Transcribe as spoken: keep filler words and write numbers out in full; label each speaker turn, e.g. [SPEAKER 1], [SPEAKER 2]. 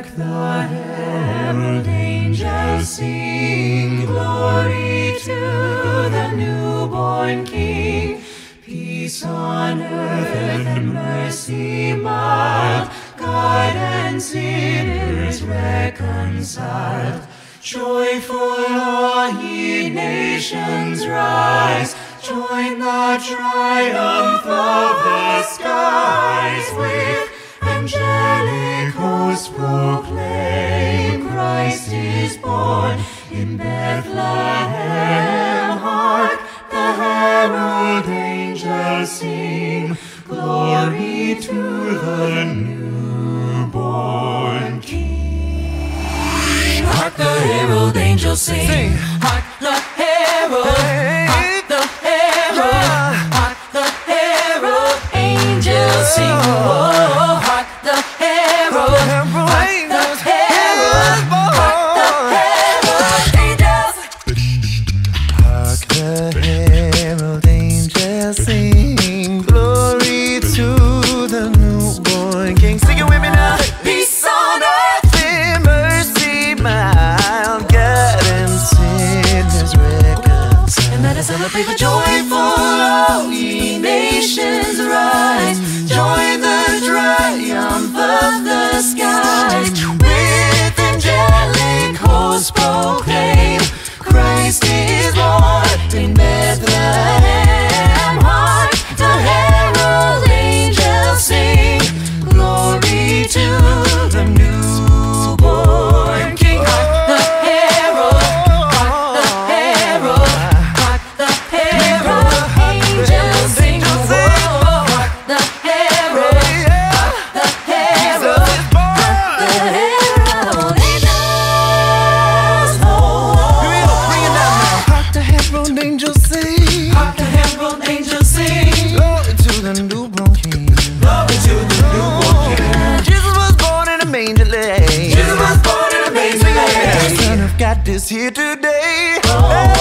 [SPEAKER 1] Hark the herald angels sing, glory to the newborn King. Peace on earth and mercy mild, God and sinners reconciled. Joyful all ye nations rise, join the triumph of the skies. With angelic hosts proclaim, Christ is born in Bethlehem. Hark, the herald angels sing, glory to the newborn King. Hark, the herald angels sing, sing. Hark the herald, hey. Hark the herald, hark the herald angels sing. Oh, hark the herald, hark the herald, hark the herald angels.
[SPEAKER 2] Hark the herald angels sing, glory to the newborn King. Sing it with me now.
[SPEAKER 1] Peace on earth,
[SPEAKER 2] mercy mild, God and sinners reconciled.
[SPEAKER 1] and let us celebrate the joyful, all ye nations rise. Join the triumph of the skies. With angelic hosts proclaim, Christ is born in Bethlehem. Hark, the herald angels sing, glory to the newborn King. Hark the herald, hark the herald, hark the herald angels sing. Oh, hark the herald, hark the herald, hark the herald angels. Oh,
[SPEAKER 2] Hark the herald angels sing,
[SPEAKER 1] hark the herald angels sing,
[SPEAKER 2] glory to the newborn King.
[SPEAKER 1] glory to the newborn King.
[SPEAKER 2] Jesus was born in a manger lane.
[SPEAKER 1] Jesus was born in a manger lane.
[SPEAKER 2] The Son of God is here today.
[SPEAKER 1] Oh,